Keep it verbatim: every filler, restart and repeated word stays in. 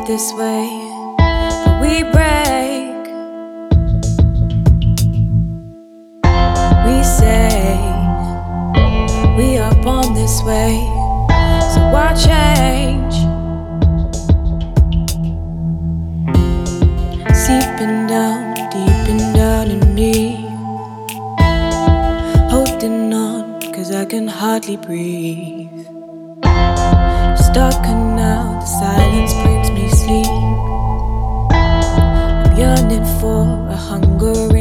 this way, but we break. We say we are born this way, so why change? Seeping down, deep and down in me, holding on, cause I can hardly breathe. Stuck and now the silence brings me sleep. I'm yearning for a hunger